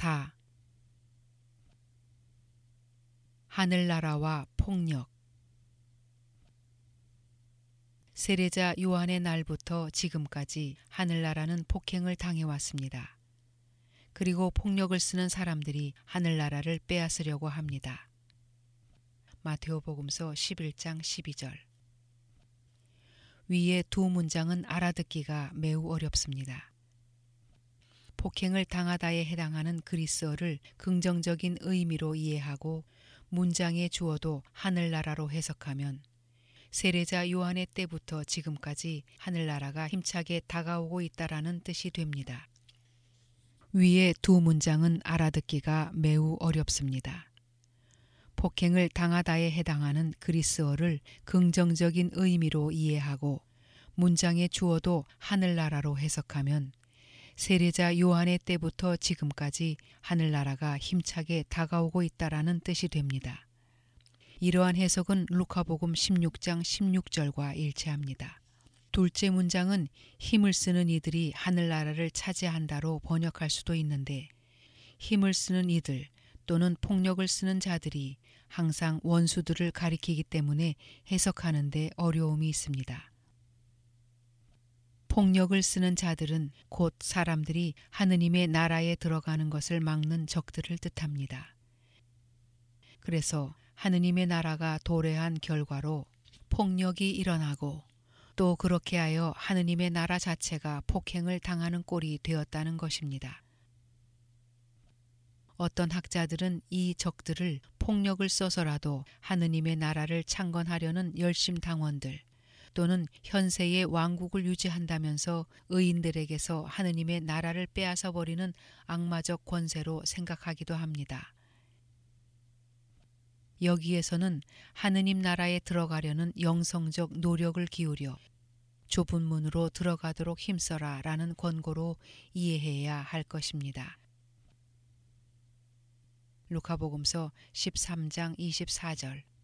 4. 하늘나라와 폭력. 세례자 요한의 날부터 지금까지 하늘나라는 폭행을 당해왔습니다. 그리고 폭력을 쓰는 사람들이 하늘나라를 빼앗으려고 합니다. 마테오복음서 11장 12절. 위의 두 문장은 알아듣기가 매우 어렵습니다. 폭행을 당하다에 해당하는 그리스어를 긍정적인 의미로 이해하고 문장의 주어도 하늘나라로 해석하면 세례자 요한의 때부터 지금까지 하늘나라가 힘차게 다가오고 있다라는 뜻이 됩니다. 위의 두 문장은 알아듣기가 매우 어렵습니다. 폭행을 당하다에 해당하는 그리스어를 긍정적인 의미로 이해하고 문장의 주어도 하늘나라로 해석하면 세례자 요한의 때부터 지금까지 하늘나라가 힘차게 다가오고 있다라는 뜻이 됩니다. 이러한 해석은 루카복음 16장 16절과 일치합니다. 둘째 문장은 힘을 쓰는 이들이 하늘나라를 차지한다로 번역할 수도 있는데 힘을 쓰는 이들 또는 폭력을 쓰는 자들이 항상 원수들을 가리키기 때문에 해석하는 데 어려움이 있습니다. 폭력을 쓰는 자들은 곧 사람들이 하느님의 나라에 들어가는 것을 막는 적들을 뜻합니다. 그래서 하느님의 나라가 도래한 결과로 폭력이 일어나고 또 그렇게 하여 하느님의 나라 자체가 폭행을 당하는 꼴이 되었다는 것입니다. 어떤 학자들은 이 적들을 폭력을 써서라도 하느님의 나라를 창건하려는 열심당원들 또는 현세의 왕국을 유지한다면서 의인들에게서 하느님의 나라를 빼앗아 버리는 악마적 권세로 생각하기도 합니다. 여기에서는 하느님 나라에 들어가려는 영성적 노력을 기울여 좁은 문으로 들어가도록 힘써라 라는 권고로 이해해야 할 것입니다. 루카복음서 13장 24절.